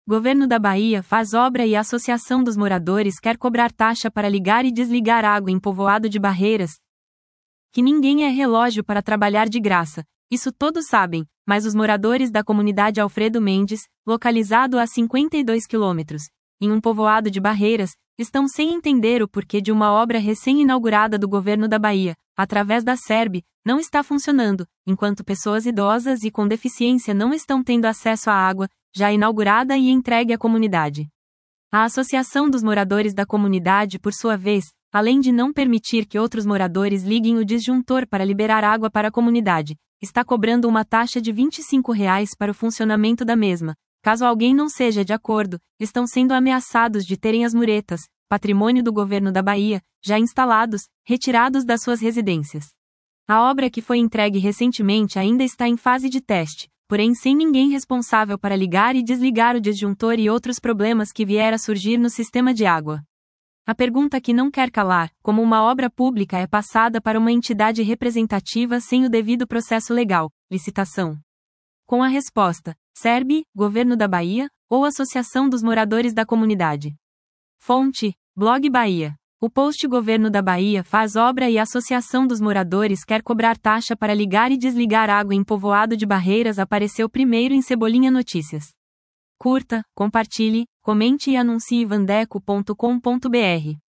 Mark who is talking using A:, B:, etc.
A: Governo da Bahia faz obra e a Associação dos Moradores quer cobrar taxa para ligar e desligar água em povoado de Barreiras. Que ninguém é relógio para trabalhar de graça, isso todos sabem, mas os moradores da comunidade Alfredo Mendes, localizado a 52 quilômetros, em um povoado de Barreiras, estão sem entender o porquê de uma obra recém-inaugurada do Governo da Bahia, através da SERB, não está funcionando, enquanto pessoas idosas e com deficiência não estão tendo acesso à água, já inaugurada e entregue à comunidade. A Associação dos Moradores da Comunidade, por sua vez, além de não permitir que outros moradores liguem o disjuntor para liberar água para a comunidade, está cobrando uma taxa de R$ 25 para o funcionamento da mesma. Caso alguém não seja de acordo, estão sendo ameaçados de terem as muretas, patrimônio do Governo da Bahia, já instalados, retirados das suas residências. A obra que foi entregue recentemente ainda está em fase de teste, porém sem ninguém responsável para ligar e desligar o disjuntor e outros problemas que vieram a surgir no sistema de água. A pergunta que não quer calar, como uma obra pública é passada para uma entidade representativa sem o devido processo legal, licitação? Com a resposta, SERB, Governo da Bahia, ou Associação dos Moradores da Comunidade. Fonte, Blog Bahia. O post Governo da Bahia faz obra e a Associação dos Moradores quer cobrar taxa para ligar e desligar água em povoado de Barreiras apareceu primeiro em Cebolinha Notícias. Curta, compartilhe, comente e anuncie vandeco.com.br.